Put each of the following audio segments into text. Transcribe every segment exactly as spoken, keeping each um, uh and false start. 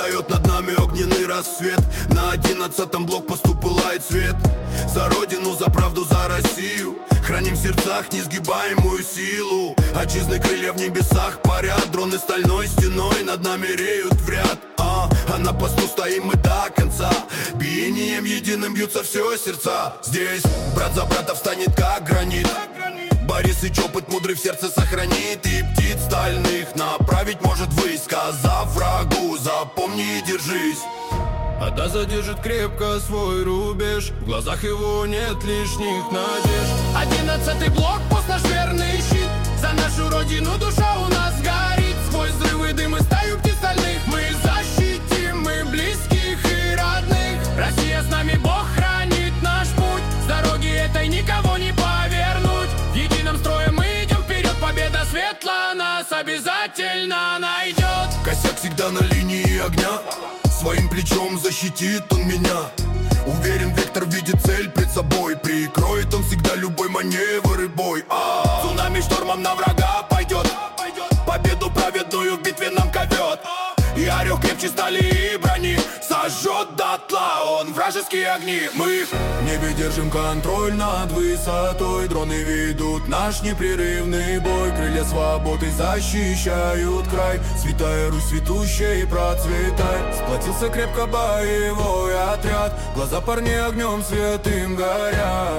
Встает над нами огненный рассвет. На одиннадцатом блокпосту пылает свет. За родину, за правду, за Россию. Храним в сердцах несгибаемую силу. Отчизны крылья в небесах парят. Дроны стальной стеной над нами реют в ряд. а, а на посту стоим мы до конца. Биением единым бьются все сердца. Здесь брат за брата встанет как гранит. Борисыч опыт мудрый в сердце сохранит. И птиц стальных направить может ввысь. Сказав врагу, запомни и держись. А да задержит крепко свой рубеж. В глазах его нет лишних надежд. Одиннадцатый блокпост наш верный щит. За нашу родину душа у нас горит. Сквозь взрывы, дым и стаю птиц стальных мы защитим мы близких и родных. Россия с нами, Бог хранит наш путь. С дороги этой никого не повернуть. Единым строем мы идем вперед. Победа светла нас обязательно найдет. Косяк всегда на линии огня. Своим плечом защитит он меня. Уверен, вектор видит цель пред собой. Прикроет он всегда любой маневр и бой. а Цунами штормом на врага пойдет. Победу праведную в битве нам ковет. И орел крепче стали и брони. Сожжет дотла он вражеские огни. Мы в небе держим контроль над высотой. Дроны ведут наш непрерывный бой. Крылья свободы защищают край. Святая Русь, цветущая и процветай. Сплотился крепко боевой отряд. Глаза парней огнем святым горят.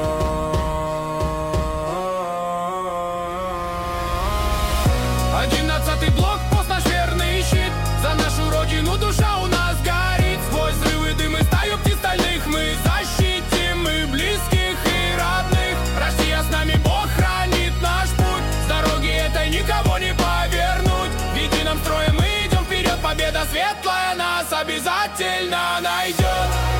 Одиннадцатый блокпост наш верный щит. За нашу родину душа у нас горит. Сквозь взрывы, дым и стаю птиц стальных мы защитим мы близких и родных. Россия с нами, Бог хранит наш путь. С дороги этой никого не повернуть. В едином строе мы идем вперед. Победа светлая нас обязательно найдет.